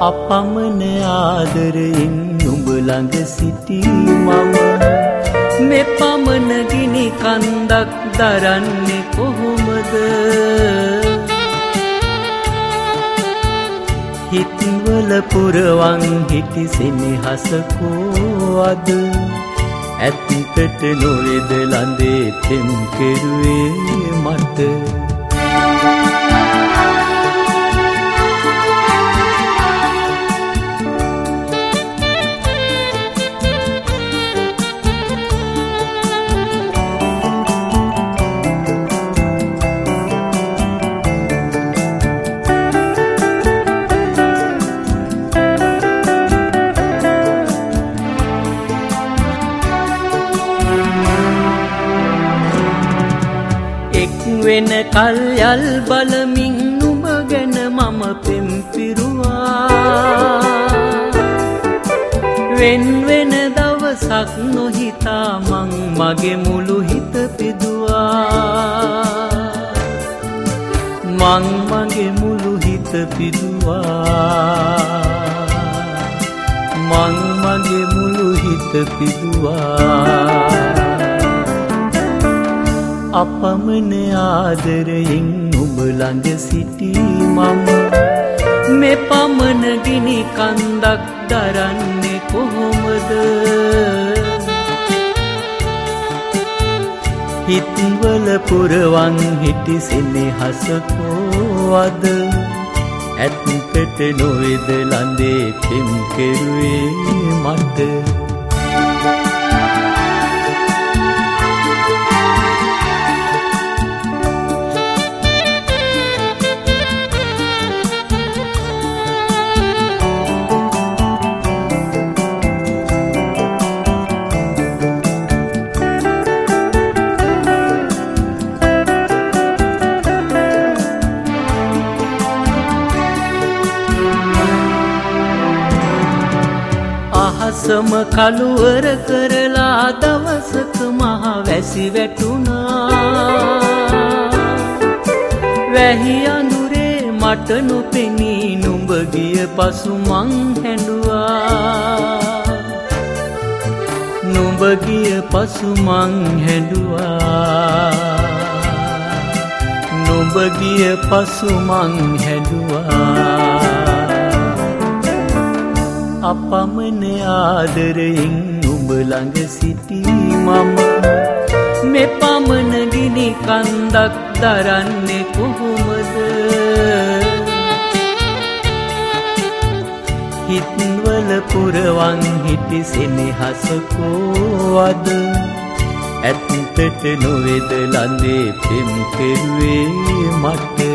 අපමණ ආදරයෙන් නුඹ ළඟ සිටි මම මෙපමණ ගිනි කන්දක් දරන්නේ කොහොමද? හිත්වල පුරවන් හිටි සෙනෙහසකෝ අද ඇත්තට නොවේද ලඳේ තෙම් කෙරුවේ මට. වෙන කල් යල් බලමින් නුඹ ගැන මම පෙම් පිරුවා. වෙන වෙන දවසක් නොහිතා මං මගේ මුළු හිත පිදුවා. මං මගේ මුළු හිත පිදුවා. මං මගේ මුළු හිත පිදුවා. අපමණ ආදරයෙන් ඔබ ළඟ සිටි මම මෙපමණ ගිනි කන්දක් දරන්නේ කොහොමද? හිත්වල පුරවන් හිටි සෙනෙහසකෝ අද ඇත්තට නොවේද ලඳේ පෙම් කෙරුවේ මට. සම කළුවර කරලා දවසක මහ වැසි වැටුණා. වැහි අඳුරේ මට නොපෙනී නුඹ ගිය පසු මං හැඬුවා. නුඹ ගිය පසු මං හැඬුවා. නුඹ ගිය පසු මං හැඬුවා. අපමණ ආදරයෙන් නුඹ ළඟ සිටි මම මෙපමණ ගිනි කන්දක් දරන්නේ කොහොමද? හිත්වල පුරවන් හිටි සෙනෙහසකෝ අද ඇත්තට නොවේද ලඳේ පෙම් කෙරුවේ මට.